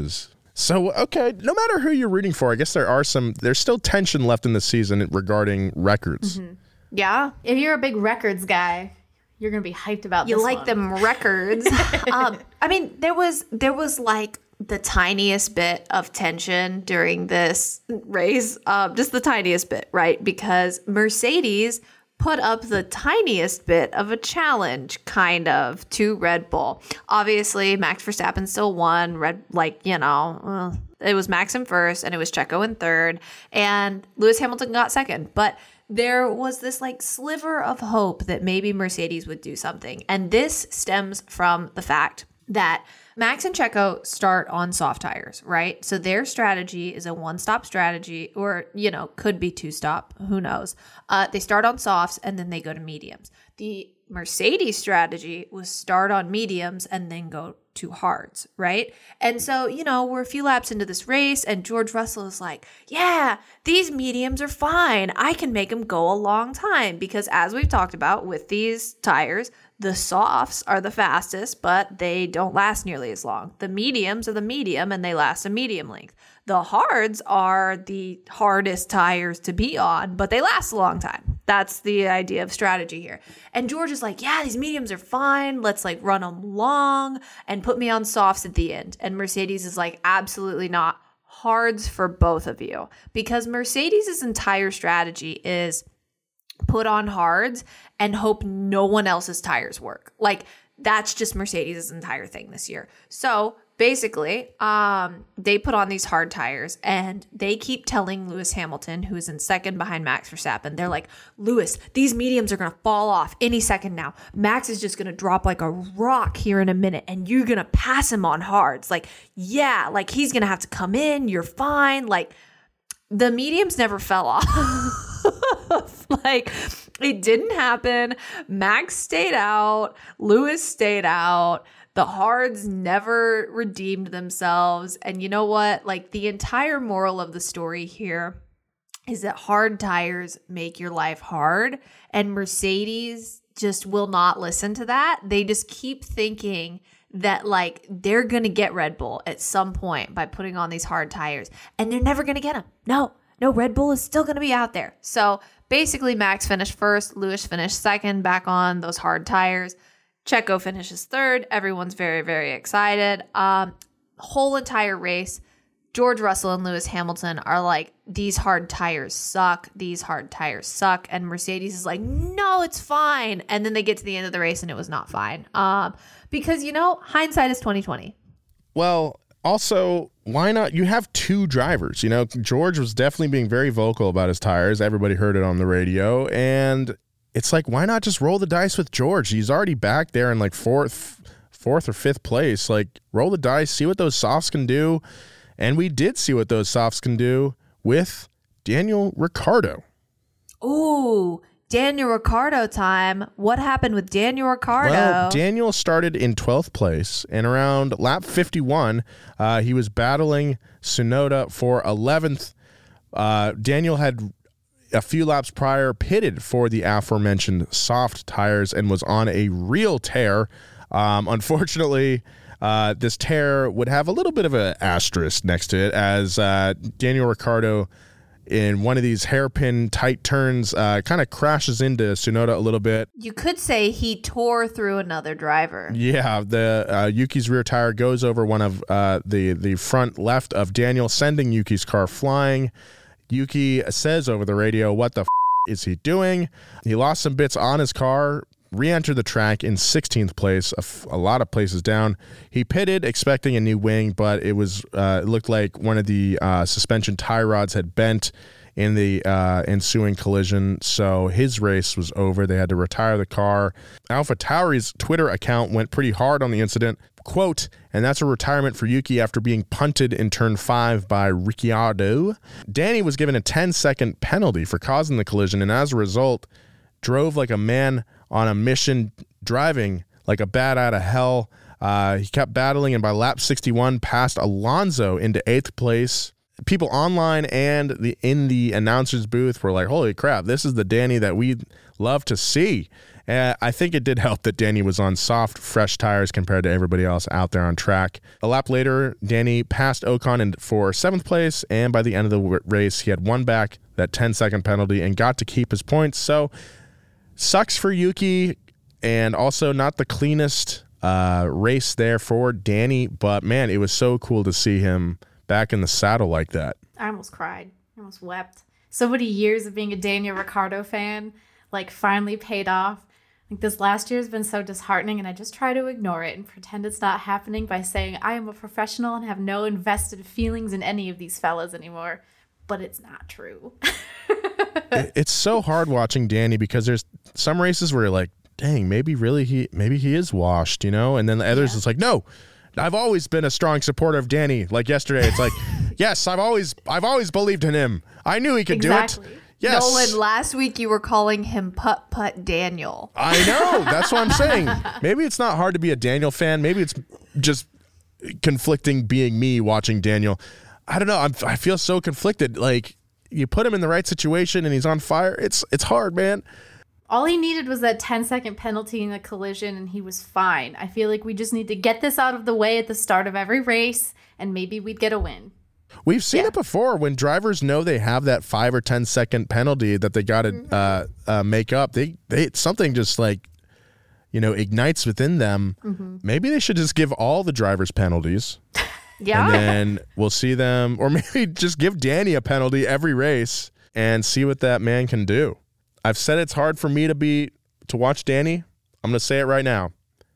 So, okay, no matter who you're rooting for, I guess there are some, there's still tension left in the season regarding records. Mm-hmm. Yeah. If you're a big records guy, you're going to be hyped about you this like one. them records. um, I mean, there was, there was like the tiniest bit of tension during this race, um, just the tiniest bit, right? Because Mercedes put up the tiniest bit of a challenge, kind of, to Red Bull. Obviously, Max Verstappen still won. Red, like, you know, well, it was Max in first, and it was Checo in third, and Lewis Hamilton got second. But there was this, like, sliver of hope that maybe Mercedes would do something. And this stems from the fact that Max and Checo start on soft tires, right? So their strategy is a one-stop strategy, or, you know, could be two-stop. Who knows? Uh, they start on softs and then they go to mediums. The Mercedes strategy was start on mediums and then go to hards, right? And so, you know, we're a few laps into this race and George Russell is like, yeah, these mediums are fine. I can make them go a long time because as we've talked about with these tires, the softs are the fastest, but they don't last nearly as long. The mediums are the medium and they last a medium length. The hards are the hardest tires to be on, but they last a long time. That's the idea of strategy here. And George is like, yeah, these mediums are fine. Let's like run them long and put me on softs at the end. And Mercedes is like, absolutely not. Hards for both of you. Because Mercedes' entire strategy is put on hards and hope no one else's tires work. Like that's just Mercedes' entire thing this year. So basically, um, they put on these hard tires and they keep telling Lewis Hamilton, who is in second behind Max Verstappen, they're like, Lewis, these mediums are going to fall off any second now. Max is just going to drop like a rock here in a minute and you're going to pass him on hards. Like, yeah, like he's going to have to come in. You're fine. Like the mediums never fell off. Like it didn't happen. Max stayed out. Lewis stayed out. The hards never redeemed themselves. And you know what? Like the entire moral of the story here is that hard tires make your life hard. And Mercedes just will not listen to that. They just keep thinking that like they're going to get Red Bull at some point by putting on these hard tires. And they're never going to get them. No, no, Red Bull is still going to be out there. So basically Max finished first. Lewis finished second back on those hard tires. Checo finishes third. Everyone's very, very excited. Um, whole entire race, George Russell and Lewis Hamilton are like, these hard tires suck. These hard tires suck. And Mercedes is like, no, it's fine. And then they get to the end of the race and it was not fine. Um, because, you know, hindsight is twenty twenty. Well, also, why not? You have two drivers. You know, George was definitely being very vocal about his tires. Everybody heard it on the radio. And it's like, why not just roll the dice with George? He's already back there in like fourth, fourth or fifth place. Like, roll the dice, see what those softs can do. And we did see what those softs can do with Daniel Ricciardo. Ooh, Daniel Ricciardo time. What happened with Daniel Ricciardo? Well, Daniel started in twelfth place, and around lap fifty-one, uh, he was battling Tsunoda for eleventh. Uh, Daniel had a few laps prior pitted for the aforementioned soft tires and was on a real tear. Um, unfortunately, uh, this tear would have a little bit of an asterisk next to it, as uh, Daniel Ricciardo, in one of these hairpin tight turns, uh, kind of crashes into Tsunoda a little bit. You could say he tore through another driver. Yeah, the uh, Yuki's rear tire goes over one of uh, the, the front left of Daniel, sending Yuki's car flying. Yuki says over the radio, what the f*** is he doing? He lost some bits on his car, re-entered the track in sixteenth place, a, f- a lot of places down. He pitted expecting a new wing, but it was uh, it looked like one of the uh, suspension tie rods had bent in the uh, ensuing collision, so his race was over. They had to retire the car. AlphaTauri's Twitter account went pretty hard on the incident. Quote, and that's a retirement for Yuki after being punted in turn five by Ricciardo. Danny was given a ten-second penalty for causing the collision, and as a result, drove like a man on a mission, driving like a bat out of hell. Uh, he kept battling, and by lap sixty-one, passed Alonso into eighth place. people online and the in the announcers booth were like, holy crap, this is the Danny that we love to see. Uh, I think it did help that Danny was on soft, fresh tires compared to everybody else out there on track. A lap later, Danny passed Ocon in for seventh place, and by the end of the w- race, he had won back that ten-second penalty and got to keep his points. So, sucks for Yuki, and also not the cleanest uh, race there for Danny, but man, it was so cool to see him back in the saddle like that. I almost cried. I almost wept. So many years of being a Daniel Ricciardo fan, like, finally paid off. Like, this last year has been so disheartening, and I just try to ignore it and pretend it's not happening by saying I am a professional and have no invested feelings in any of these fellas anymore. But it's not true. it, it's so hard watching Danny because there's some races where you're like, dang, maybe really he maybe he is washed, you know? And then the others, yeah. It's like, no, I've always been a strong supporter of Danny. Like yesterday, it's like, yes, I've always I've always believed in him. I knew he could exactly. do it. Yes. Nolan, last week you were calling him Putt Putt Daniel. I know. That's what I'm saying. Maybe it's not hard to be a Daniel fan. Maybe it's just conflicting being me watching Daniel. I don't know. I'm, I feel so conflicted. Like, you put him in the right situation and he's on fire. It's it's hard, man. All he needed was that ten-second penalty in the collision, and he was fine. I feel like we just need to get this out of the way at the start of every race, and maybe we'd get a win. We've seen yeah. it before when drivers know they have that five or ten second penalty that they got to mm-hmm. uh, uh, make up. They they something just like, you know, ignites within them. Mm-hmm. Maybe they should just give all the drivers penalties. Yeah, and then we'll see them, or maybe just give Danny a penalty every race and see what that man can do. I've said it's hard for me to be to watch Danny. I'm going to say it right now,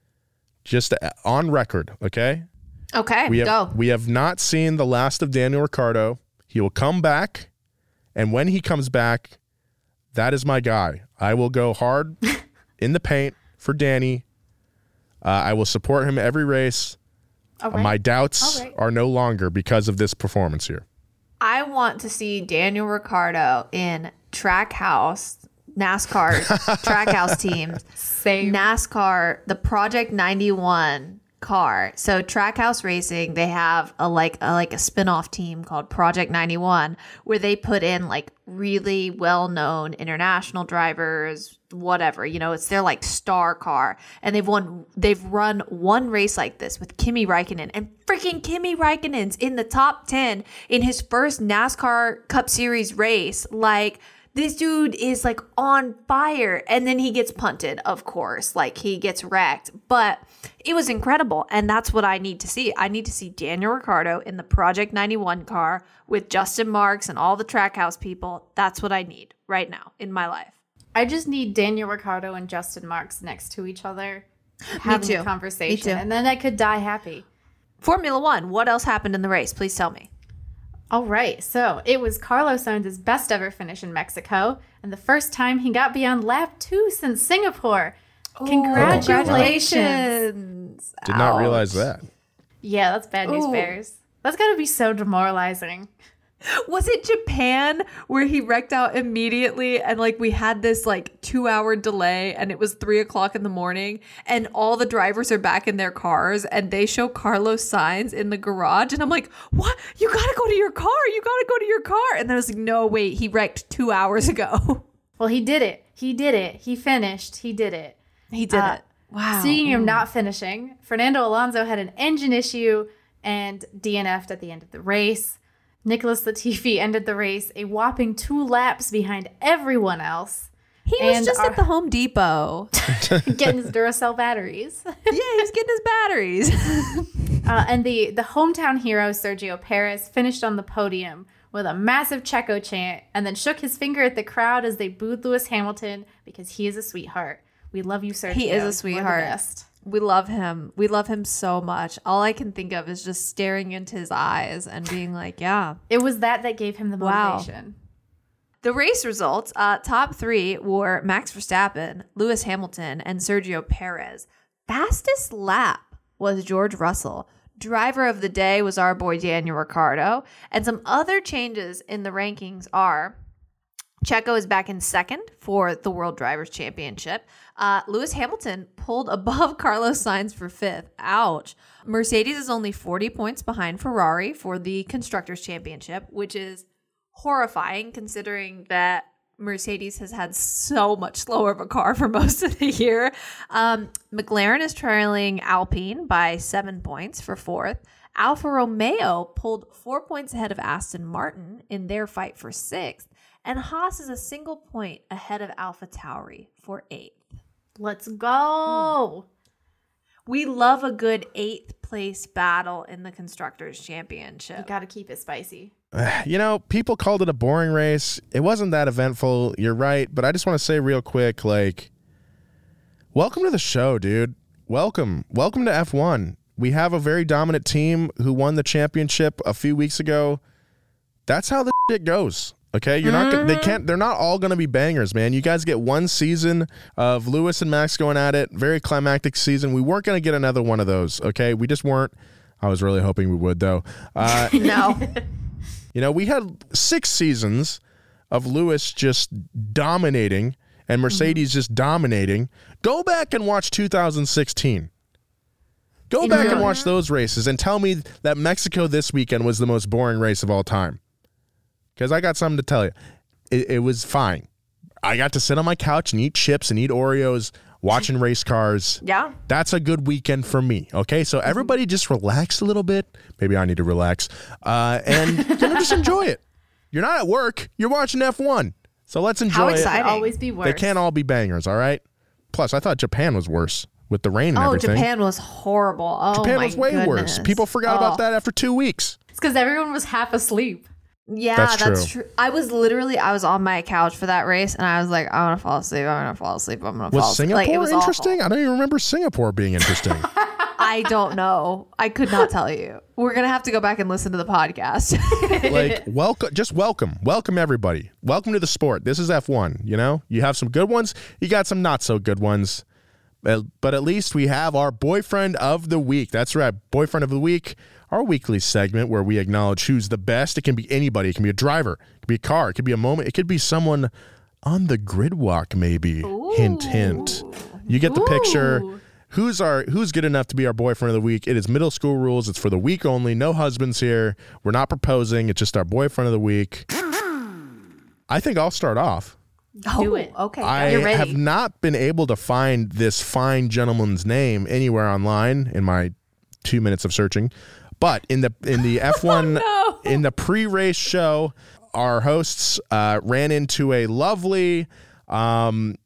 just on record. Okay. Okay, we have, go. We have not seen the last of Daniel Ricciardo. He will come back, and when he comes back, that is my guy. I will go hard in the paint for Danny. Uh, I will support him every race. All right. My doubts All right. are no longer because of this performance here. I want to see Daniel Ricciardo in Trackhouse, NASCAR Trackhouse teams. Same. NASCAR, the Project ninety-one car. So Trackhouse Racing, they have a like a, like a spin-off team called Project ninety-one where they put in like really well-known international drivers, whatever, you know, it's their like star car, and they've won they've run one race like this with Kimi Räikkönen, and freaking Kimi Räikkönen's in the top ten in his first NASCAR Cup Series race. Like, this dude is like on fire, and then he gets punted, of course, like he gets wrecked, but it was incredible. And that's what I need to see. I need to see Daniel Ricciardo in the Project ninety-one car with Justin Marks and all the Trackhouse people. That's what I need right now in my life. I just need Daniel Ricciardo and Justin Marks next to each other, having too. a conversation, Me too. and then I could die happy. Formula One, what else happened in the race? Please tell me. All right, so it was Carlos Sainz's best ever finish in Mexico, and the first time he got beyond lap two since Singapore. Oh, Congratulations. congratulations. Did not Ouch. realize that. Yeah, that's bad news, Ooh. Bears. That's got to be so demoralizing. Was it Japan where he wrecked out immediately, and like we had this like two hour delay, and it was three o'clock in the morning, and all the drivers are back in their cars, and they show Carlos Sainz in the garage, and I'm like, what? You gotta go to your car. You gotta go to your car. And then I was like, no, wait, he wrecked two hours ago. Well, he did it. He did it. He finished. He did it. He did Uh, it. Wow. Speaking of not finishing, Fernando Alonso had an engine issue and D N F'd at the end of the race. Nicholas Latifi ended the race a whopping two laps behind everyone else. He was And just our- at the Home Depot. getting his Duracell batteries. Yeah, he was getting his batteries. Uh, and the, the hometown hero, Sergio Perez, finished on the podium with a massive Checo chant and then shook his finger at the crowd as they booed Lewis Hamilton because he is a sweetheart. We love you, Sergio. He is a You're the sweetheart. best. We love him. We love him so much. All I can think of is just staring into his eyes and being like, yeah. It was that that gave him the Wow. motivation. The race results, uh, top three were Max Verstappen, Lewis Hamilton, and Sergio Perez. Fastest lap was George Russell. Driver of the day was our boy Daniel Ricciardo. And some other changes in the rankings are Checo is back in second for the World Drivers' Championship. Uh, Lewis Hamilton pulled above Carlos Sainz for fifth. Ouch. Mercedes is only forty points behind Ferrari for the Constructors' Championship, which is horrifying considering that Mercedes has had so much slower of a car for most of the year. Um, McLaren is trailing Alpine by seven points for fourth. Alfa Romeo pulled four points ahead of Aston Martin in their fight for sixth. And Haas is a single point ahead of AlphaTauri for eighth. Let's go. We love a good eighth place battle in the Constructors' Championship. You got to keep it spicy. You know, people called it a boring race. It wasn't that eventful. You're right. But I just want to say real quick, like, welcome to the show, dude. Welcome. Welcome to F one. We have a very dominant team who won the championship a few weeks ago. That's how the shit goes. Okay, you're not. Gonna, they can't. They're not all going to be bangers, man. You guys get one season of Lewis and Max going at it. Very climactic season. We weren't going to get another one of those. Okay, we just weren't. I was really hoping we would, though. Uh, no. You know, we had six seasons of Lewis just dominating and Mercedes mm-hmm. just dominating. Go back and watch two thousand sixteen. Go back and watch those races and tell me that Mexico this weekend was the most boring race of all time. Because I got something to tell you. It, it was fine. I got to sit on my couch and eat chips and eat Oreos watching race cars. Yeah. That's a good weekend for me. Okay, so everybody just relax a little bit. Maybe I need to relax. Uh, and you know, just enjoy it. You're not at work. You're watching F one. So let's enjoy How it. exciting. Always be worse. They can't all be bangers, all right? Plus, I thought Japan was worse with the rain and oh, everything. Japan was horrible. Oh, Japan my was way goodness. worse. People forgot oh. about that after two weeks. It's because everyone was half asleep. Yeah, That's that's, true. true. I was literally, I was on my couch for that race, and I was like, I'm going to fall asleep. I'm going to fall asleep. I'm going to fall Was asleep. Singapore Like, it was interesting? awful. I don't even remember Singapore being interesting. I don't know. I could not tell you. We're going to have to go back and listen to the podcast. Like, welcome, just welcome. Welcome, everybody. Welcome to the sport. This is F one, you know? You have some good ones. You got some not so good ones. But at least we have our boyfriend of the week. That's right. Boyfriend of the week. Our weekly segment where we acknowledge who's the best. It can be anybody. It can be a driver. It could be a car. It could be a moment. It could be someone on the grid walk, maybe. Ooh. Hint, hint. You get the Ooh. picture. Who's our Who's good enough to be our boyfriend of the week? It is middle school rules. It's for the week only. No husbands here. We're not proposing. It's just our boyfriend of the week. I think I'll start off. oh, Do it. Okay. I You're ready. have not been able to find this fine gentleman's name anywhere online in my two minutes of searching. But in the in the F one no. in the pre-race show, our hosts uh, ran into a lovely um,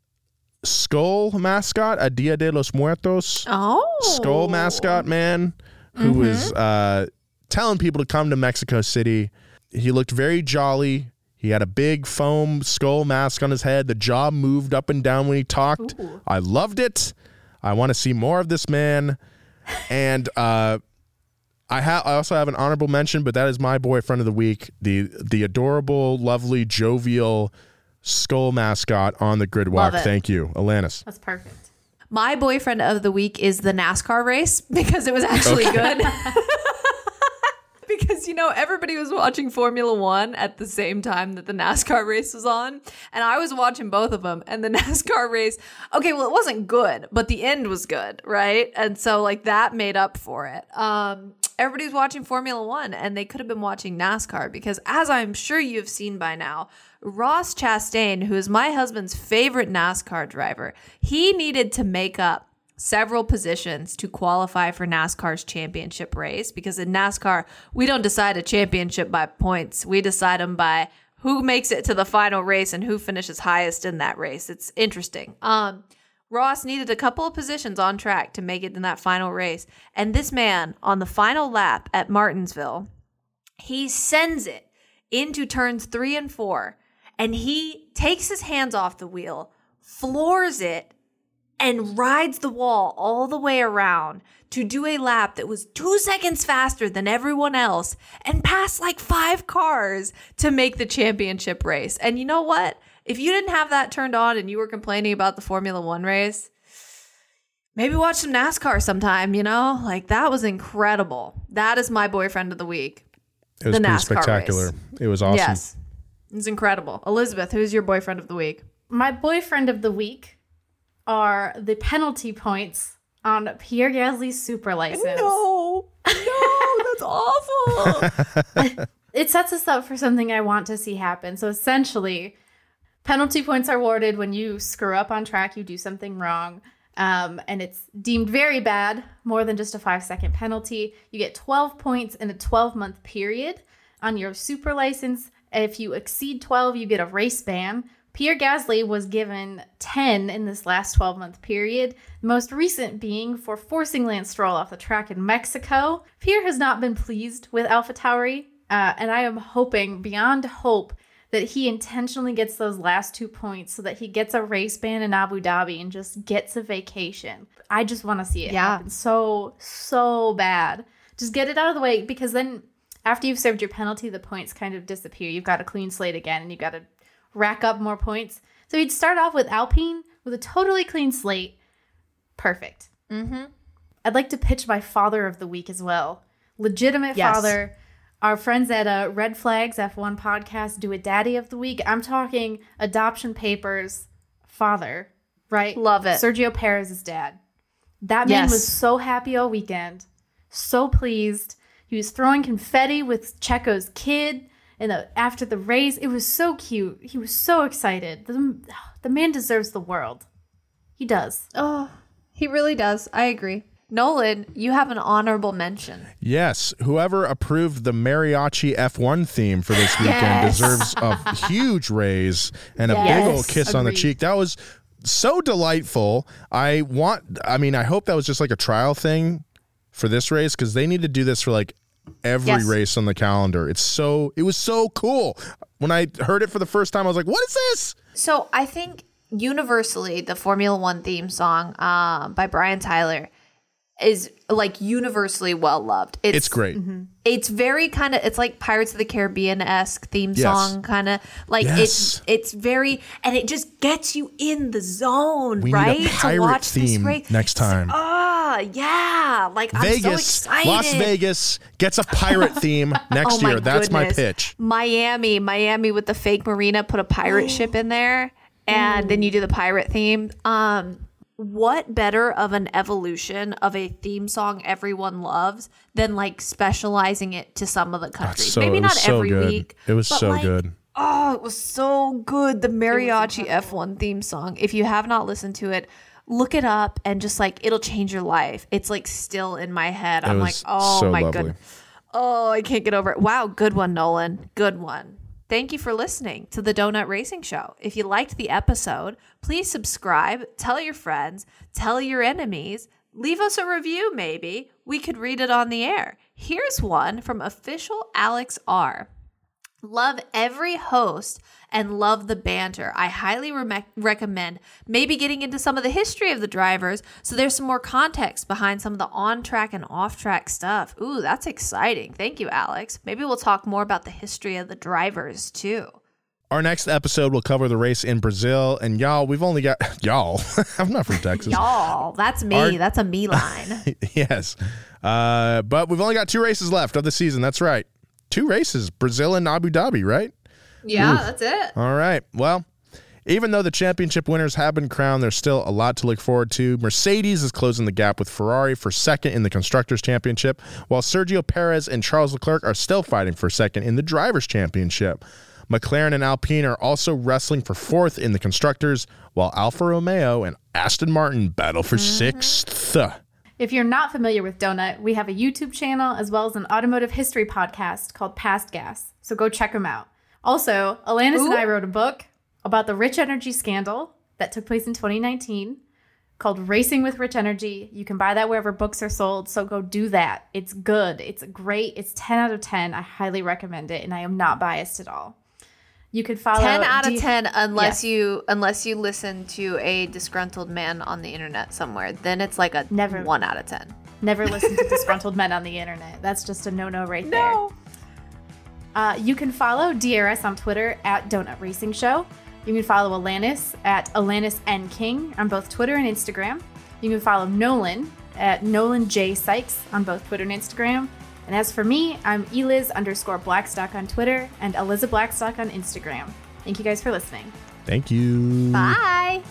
skull mascot, a Dia de los Muertos Oh. skull mascot man who Mm-hmm. was uh, telling people to come to Mexico City. He looked very jolly. He had a big foam skull mask on his head. The jaw moved up and down when he talked. Ooh. I loved it. I want to see more of this man. And uh, I, ha- I also have an honorable mention, but that is my boyfriend of the week, the the adorable, lovely, jovial skull mascot on the grid walk. Love it. Thank you, Alanis. That's perfect. My boyfriend of the week is the NASCAR race because it was actually good. Because, you know, everybody was watching Formula One at the same time that the NASCAR race was on. And I was watching both of them. And the NASCAR race, okay, well, it wasn't good, but the end was good, right? And so, like, that made up for it. Um, everybody was watching Formula One, and they could have been watching NASCAR because, as I'm sure you've seen by now, Ross Chastain, who is my husband's favorite NASCAR driver, he needed to make up several positions to qualify for NASCAR's championship race, because in NASCAR, we don't decide a championship by points. We decide them by who makes it to the final race and who finishes highest in that race. It's interesting. Um, Ross needed a couple of positions on track to make it in that final race. And this man, on the final lap at Martinsville, he sends it into turns three and four, and he takes his hands off the wheel, floors it, and rides the wall all the way around to do a lap that was two seconds faster than everyone else and passed like five cars to make the championship race. And you know what? If you didn't have that turned on and you were complaining about the Formula One race, maybe watch some NASCAR sometime, you know? Like, that was incredible. That is my boyfriend of the week. It was The pretty NASCAR spectacular. race. It was awesome. Yes. It's incredible. Elizabeth, who's your boyfriend of the week? My boyfriend of the week are the penalty points on Pierre Gasly's super license. No, no, that's awful. It sets us up for something I want to see happen. So essentially, penalty points are awarded when you screw up on track, you do something wrong, um, and it's deemed very bad, more than just a five-second penalty. You get twelve points in a twelve-month period on your super license. If you exceed twelve, you get a race ban. Pierre Gasly was given ten in this last twelve-month period, the most recent being for forcing Lance Stroll off the track in Mexico. Pierre has not been pleased with AlphaTauri, uh, and I am hoping, beyond hope, that he intentionally gets those last two points so that he gets a race ban in Abu Dhabi and just gets a vacation. I just want to see it Yeah. happen so, so bad. Just get it out of the way, because then after you've served your penalty, the points kind of disappear. You've got a clean slate again, and you've got to rack up more points. So he'd start off with Alpine with a totally clean slate. Perfect. Mm-hmm. I'd like to pitch my father of the week as well. Legitimate Yes. father. Our friends at uh, Red Flags F one podcast do a daddy of the week. I'm talking adoption papers father, right? Love it. Sergio Perez's dad. That man Yes. was so happy all weekend. So pleased. He was throwing confetti with Checo's kid. And the, after the race, it was so cute. He was so excited. The, the man deserves the world. He does. Oh, he really does. I agree. Nolan, you have an honorable mention. Yes, whoever approved the mariachi F one theme for this weekend Yes. deserves a huge raise and a Yes. big old kiss on the Agreed. cheek. That was so delightful. I want, I mean, I hope that was just like a trial thing for this race, because they need to do this for like every Yes. race on the calendar. It's so, it was so cool. When I heard it for the first time, I was like, what is this? So I think universally the Formula One theme song um, by Brian Tyler is like universally well loved. It's, It's great. It's very kind of, it's like Pirates of the Caribbean-esque theme Yes. song kind of like Yes. it's it's very, and it just gets you in the zone, We right? need a pirate to watch this theme race. next time. Ah, yeah. Like I'm so Vegas, excited. Las Vegas gets a pirate theme next Oh my year. That's my goodness. pitch. Miami, Miami with the fake marina, put a pirate ship in there, and then you do the pirate theme. Um, what better of an evolution of a theme song everyone loves than like specializing it to some of the countries? So- Maybe it not was so every good. week. It was but, so like, good. Oh, it was so good. The mariachi F one theme song. If you have not listened to it, look it up and just like it'll change your life. It's like still in my head. I'm like, was oh so my lovely. goodness. Oh, I can't get over it. Wow, good one, Nolan. Good one. Thank you for listening to the Donut Racing Show. If you liked the episode, please subscribe, tell your friends, tell your enemies, leave us a review maybe. We could read it on the air. Here's one from official Alex R. Love every host and love the banter. I highly re- recommend maybe getting into some of the history of the drivers so there's some more context behind some of the on-track and off-track stuff. Ooh, that's exciting. Thank you, Alex. Maybe we'll talk more about the history of the drivers, too. Our next episode will cover the race in Brazil. And y'all, we've only got, y'all, I'm not from Texas. Y'all, that's me. Our- That's a me line. Yes. Uh, but we've only got two races left of the season. That's right. Two races, Brazil and Abu Dhabi, right? Yeah, that's it. All right. Well, even though the championship winners have been crowned, there's still a lot to look forward to. Mercedes is closing the gap with Ferrari for second in the Constructors' Championship, while Sergio Perez and Charles Leclerc are still fighting for second in the Drivers' Championship. McLaren and Alpine are also wrestling for fourth in the Constructors, while Alfa Romeo and Aston Martin battle for sixth. If you're not familiar with Donut, we have a YouTube channel as well as an automotive history podcast called Past Gas. So go check them out. Also, Alanis and Ooh. I wrote a book about the Rich Energy scandal that took place in twenty nineteen called Racing with Rich Energy. You can buy that wherever books are sold, so go do that. It's good. It's great. It's ten out of ten. I highly recommend it, and I am not biased at all. You could follow ten out of D- ten unless Yes. you unless you listen to a disgruntled man on the internet somewhere. Then it's like a Never. one out of ten. Never listen to disgruntled men on the internet. That's just a no-no right there. Uh, you can follow D R S on Twitter at Donut Racing Show. You can follow Alanis at Alanis N King on both Twitter and Instagram. You can follow Nolan at Nolan J Sykes on both Twitter and Instagram. And as for me, I'm Eliz underscore Blackstock on Twitter and Eliza Blackstock on Instagram. Thank you guys for listening. Thank you. Bye.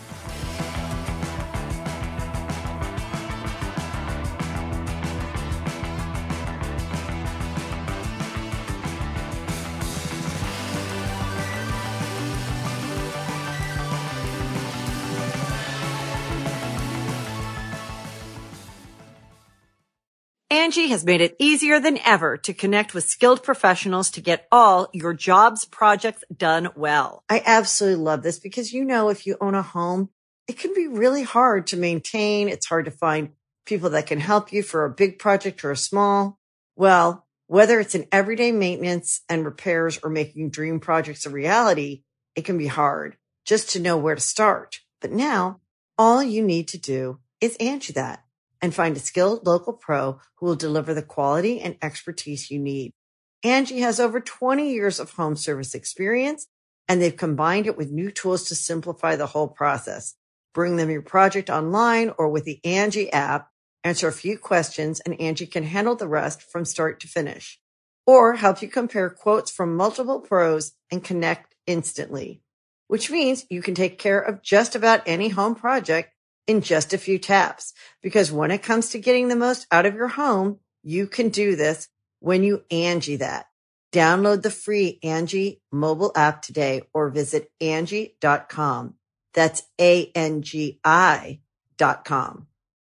Angie has made it easier than ever to connect with skilled professionals to get all your jobs projects done well. I absolutely love this because, you know, if you own a home, it can be really hard to maintain. It's hard to find people that can help you for a big project or a small. Well, whether it's in everyday maintenance and repairs or making dream projects a reality, it can be hard just to know where to start. But now all you need to do is Angie that and find a skilled local pro who will deliver the quality and expertise you need. Angie has over twenty years of home service experience, and they've combined it with new tools to simplify the whole process. Bring them your project online or with the Angie app, answer a few questions, and Angie can handle the rest from start to finish. Or help you compare quotes from multiple pros and connect instantly, which means you can take care of just about any home project in just a few taps. Because when it comes to getting the most out of your home, you can do this when you Angie that. Download the free Angie mobile app today or visit Angie dot com. That's A N G I dot com.